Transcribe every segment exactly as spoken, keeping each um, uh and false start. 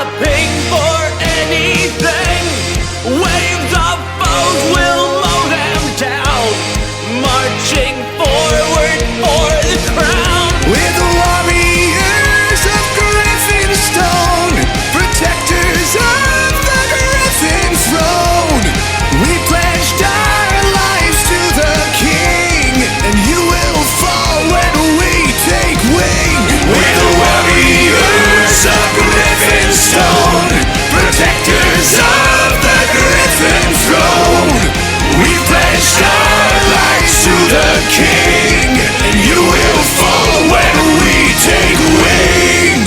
stopping for anything. Waves of foes will mow them down, marching forward for the crown. We're the warriors of Griffinstone, protectors of the Griffin throne. We pledged our lives to the king, and you will fall when we take wing. We're the warriors of Griffinstone, protectors of the Griffin throne. We pledged our lives to the king, and you will fall when we take wing.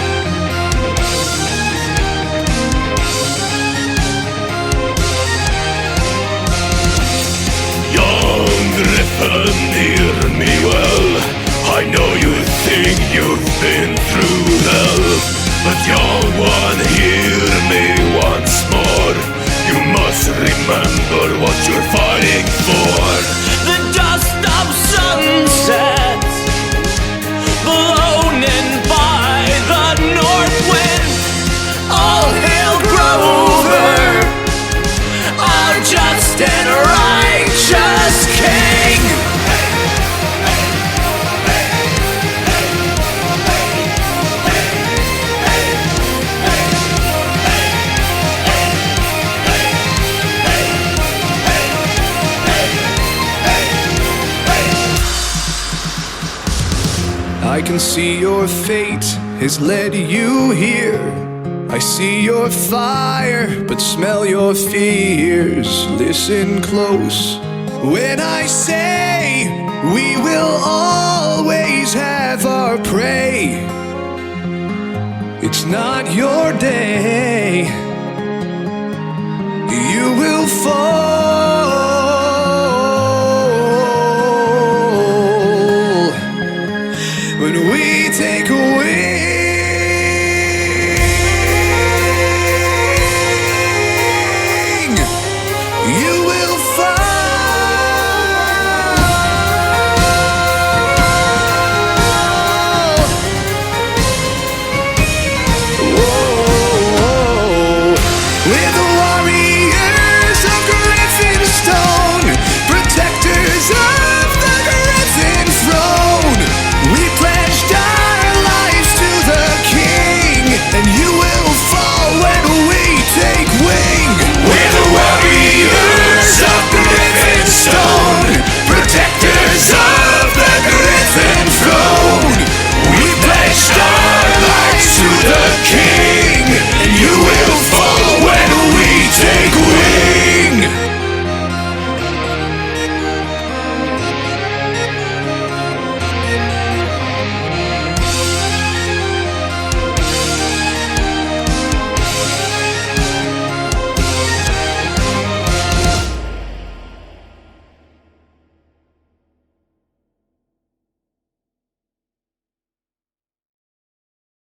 Young Griffin, hear me well. I know you think you've been through hell, but young one, hear me once more. You must remember what you're fighting for. The dust of sunset, blown in by the north wind. All hail Grover, our just and righteous king. I can see your fate has led you here. I see your fire, but smell your fears. Listen close when I say we will always have our prey. It's not your day. You will fall